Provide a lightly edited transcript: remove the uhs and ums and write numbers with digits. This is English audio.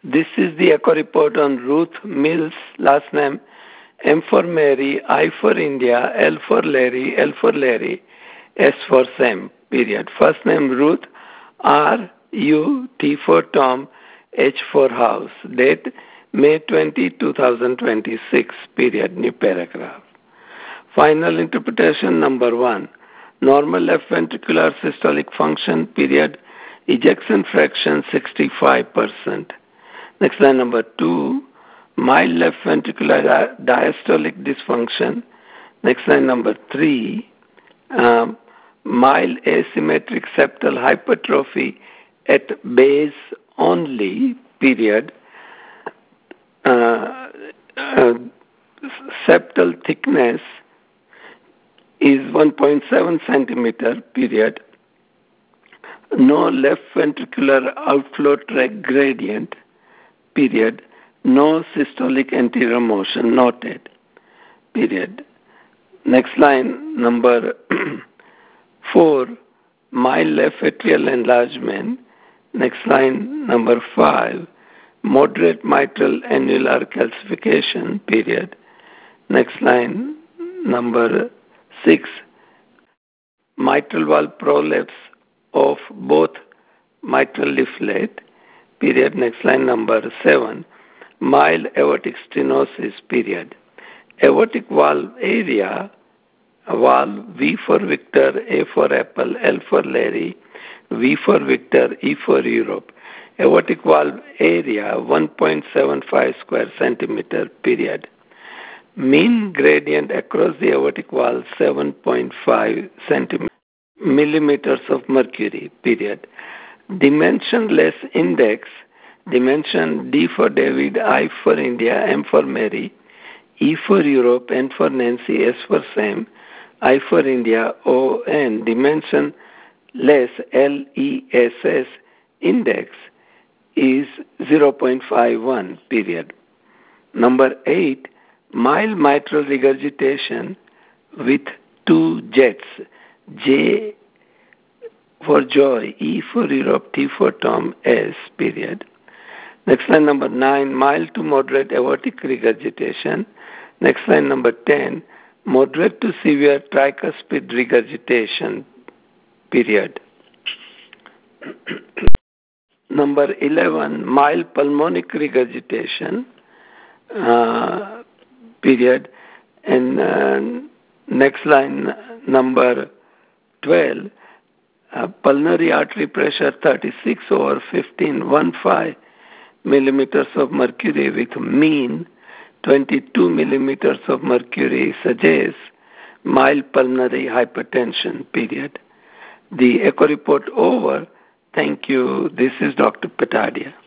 This is the echo report on Ruth Mills, last name M for Mary, I for India, L for Larry, S for Sam, period. First name Ruth, R, U, T for Tom, H for House. Date May 20, 2026, period. New paragraph. Final interpretation number 1. Normal left ventricular systolic function, period. Ejection fraction 65%. Next line number 2. Mild left ventricular diastolic dysfunction. Next line number 3. Mild asymmetric septal hypertrophy at base only, period. Septal thickness is 1.7 centimeter, period. No left ventricular outflow tract gradient, period. No systolic anterior motion noted, period. Next line, number 4, mild left atrial enlargement. Next line, number 5, moderate mitral annular calcification, period. Next line, number 6, mitral valve prolapse of both mitral leaflet, period. Next line, number 7, mild aortic stenosis, period. Aortic valve area, valve V for Victor, A for Apple, L for Larry, V for Victor, E for Europe. Aortic valve area 1.75 square centimeter, period. Mean gradient across the aortic valve 7.5 millimeters of mercury, period. Dimensionless index, dimension D for David, I for India, M for Mary, E for Europe, N for Nancy, S for Sam, I for India, O, N, dimensionless, LESS, index is 0.51, period. Number 8, mild mitral regurgitation with 2 jets, J for joy, E for Europe, T for Tom, S, period. Next line, number 9, mild to moderate aortic regurgitation. Next line, number 10, moderate to severe tricuspid regurgitation, period. Number 11, mild pulmonic regurgitation, period. And next line, number 12, pulmonary artery pressure 36/15 millimeters of mercury with mean 22 millimeters of mercury suggests mild pulmonary hypertension, period. The echo report over. Thank you. This is Dr. Patadia.